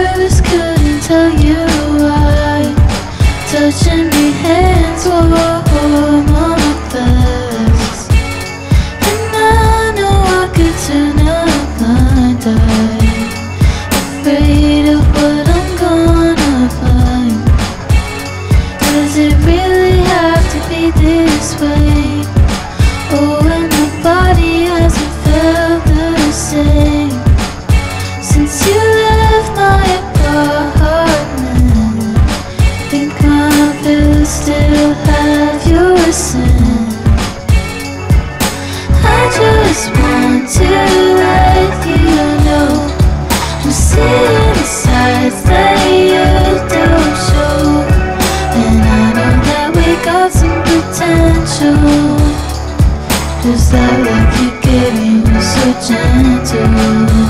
nervous, couldn't tell you why. Touching me hands, whoa, on my best. And I know I could turn a blind eye, afraid of what I'm gonna find. Does it really have to be this way? Oh, and my body hasn't felt the same since you left my apartment. Think my pillows still have your scent. I just want to let you know I'm seeing the sides that you don't show, and I know that we got some potential. Just that look you gave me was so gentle.